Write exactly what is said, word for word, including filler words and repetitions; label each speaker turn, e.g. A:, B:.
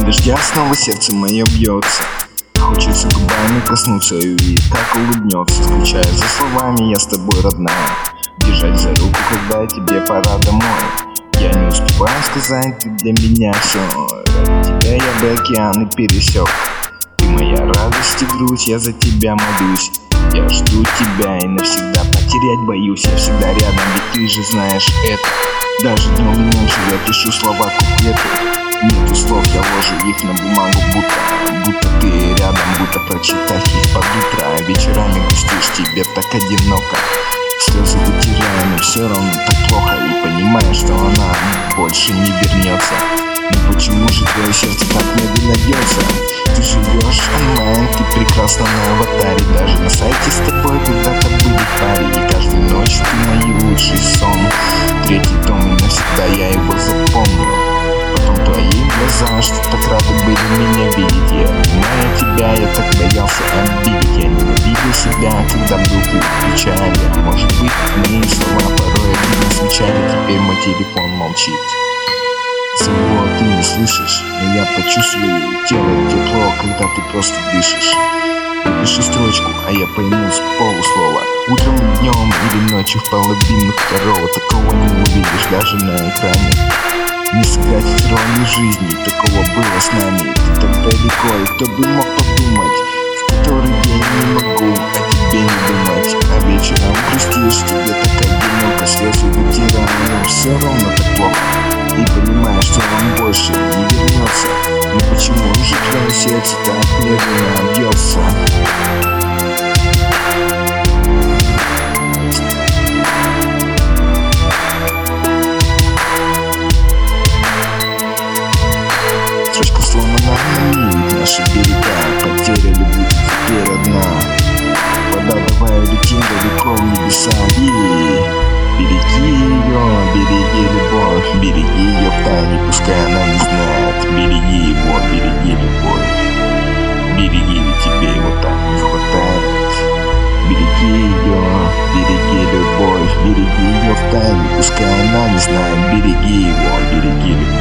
A: дождя снова сердце мое бьется. Хочется губами коснуться и увидеть, как улыбнется. Скучаю за словами, я с тобой, родная. Держать за руку, когда тебе пора домой. Я не успеваю сказать, ты для меня все. Ради тебя я бы океаны пересек. Ты моя радость и грусть, я за тебя молюсь. Я жду тебя и навсегда потерять боюсь. Я всегда рядом, ведь ты же знаешь это. Даже днем и ночью я пишу слова куплеты. Нету слов, я ложу их на бумагу, будто Будто ты рядом, будто прочитать их под утро. Вечерами грустишь, тебе так одиноко. Слезы вытираем, и все равно так плохо. И понимаешь, что она больше не вернется. Но почему же твое сердце так медленно бьется? Ты живешь онлайн, ты прекрасна на аватаре. Даже на сайте с тобой когда-то были пари. И каждую ночь ты мой лучший сон. Третий том, и навсегда я его запомню. Потом твои глаза, что так рады были меня видеть. Я обнимая тебя, я так боялся обидеть. Я ненавидел себя, когда был ты в печали. А может быть, мои слова порой обидно звучали. Теперь мой телефон молчит. Своего ты не слышишь, но я почувствую тело тепло, когда ты просто дышишь. Напиши строчку, а я пойму с полуслова. Утром, днем или ночью в половину второго. Такого не увидишь даже на экране. Не сыграть роли жизни, такого было с нами. Ты так далеко, и кто бы мог подумать, в который день не могу о тебе не думать. А вечером грустишь, тебе так одиноко. Слезы вытираю, но все равно так плохо. И понимаешь, что он больше не вернется. Но почему же твое сердце так медленно бьется? Строчка сломана, и наши берега. Потеря любви теперь одна. Вода давай летим далеко в небеса. И береги ее, береги любовь. Береги ее в тайне, пускай она не знает. Береги его, береги любовь. Береги, ведь тебе его так не хватает. Береги ее, береги любовь. Береги ее в тайне, пускай она не знает. Береги его, береги любовь.